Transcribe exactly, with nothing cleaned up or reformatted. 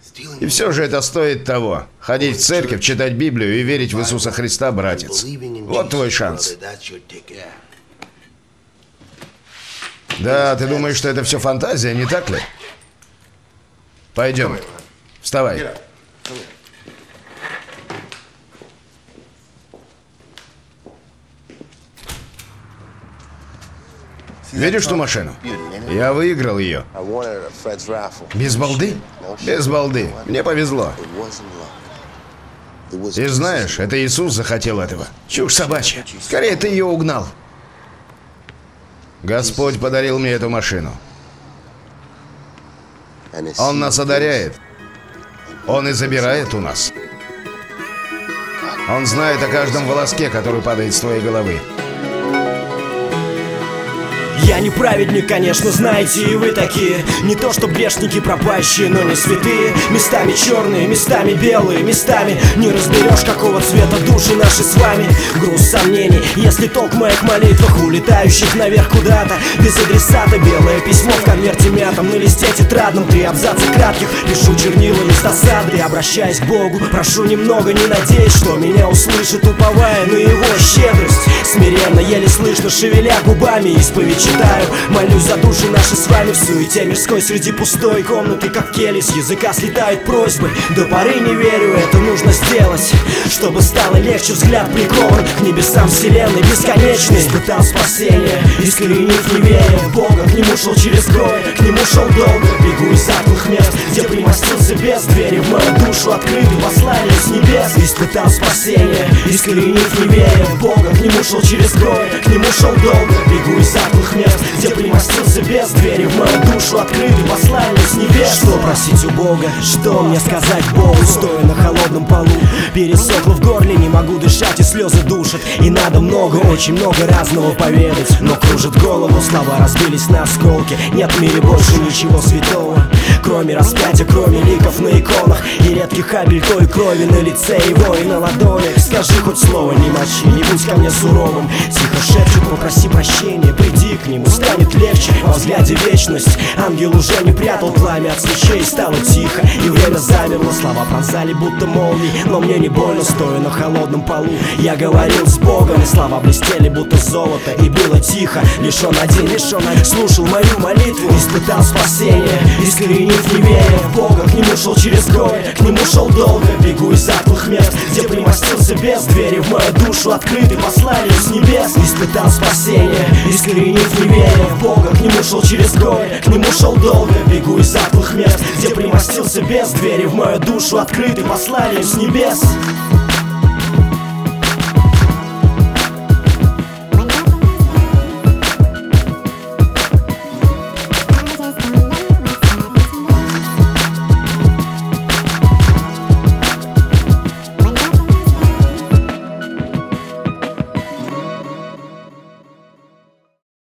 И все же это стоит того. Ходить в церковь, читать Библию и верить в Иисуса Христа, братец. Вот твой шанс. Да, ты думаешь, что это все фантазия, не так ли? Пойдем. Вставай. Видишь ту машину? Я выиграл ее. Без балды? Без балды. Мне повезло. И знаешь, это Иисус захотел этого. Чушь собачья. Скорее, ты ее угнал. Господь подарил мне эту машину. Он нас одаряет. Он и забирает у нас. Он знает о каждом волоске, который падает с твоей головы. Я не праведник, конечно, знаете и вы такие. Не то что грешники пропащие, но не святые. Местами черные, местами белые, местами не разберешь, какого цвета души наши с вами. Груз сомнений, если толк в моих молитвах, улетающих наверх куда-то без адресата. Белое письмо в конверте мятом, на листе тетрадном, три абзаца кратких, пишу чернилами с досады. Обращаясь к Богу, прошу немного, не надеясь, что меня услышит, уповая на его щедрость. Смиренно, еле слышно, шевеля губами, исповедь читаю. Молюсь за души наши с вами в суете мирской, среди пустой комнаты, как кельи, с языка слетают просьбы. До поры не верю, это нужно сделать, чтобы стало легче, взгляд прикован к небесам вселенной бесконечной. Испытал спасение, искоренив неверие в Бога, к нему шел через горе, к нему шел долго. Бегу из затхлых мест, где примостился без двери, в мою душу открыты послания с небес. Испытал спасение, искоренив неверие в Бога, к нему шел через горе, к нему шел долго. Бегу из затхлых мест, где примостился без двери, в мою душу открыты послания с небес. Что просить у Бога, что мне сказать Богу, стоя на холодном полу, пересохло в горле, не могу дышать и слезы душат. И надо много, очень много разного поведать, но кружит голову, слова разбились на осколки. Нет в мире больше ничего святого, кроме распятия, кроме ликов на иконах и редких капель той крови на лице его и на ладонях. Скажи хоть слово, не мочи, не будь ко мне суровым. Тихо шепчет, попроси прощения, приди к нему, станет легче. Во взгляде вечность, ангел уже не прятал пламя от свечей, стало тихо, и время замерло. Слова пронзали будто молнии, но мне не больно, стоя на холодном полу. Я говорил с Богом, и слова блестели будто золото, и было тихо. Лишь он один, лишь он один слушал мою молитву. Испытал спасение, искоренив неверие в Бога, к нему шел через горе, к нему шел долго. Бегу из затхлых мест, где примостился без двери, в мою душу открыты послания с небес. Испытал спасение, искоренив неверие в Бога, к нему шел через горе, к нему шел долго. Бегу из затхлых мест, где примостился без двери, в мою душу открыты послания с небес.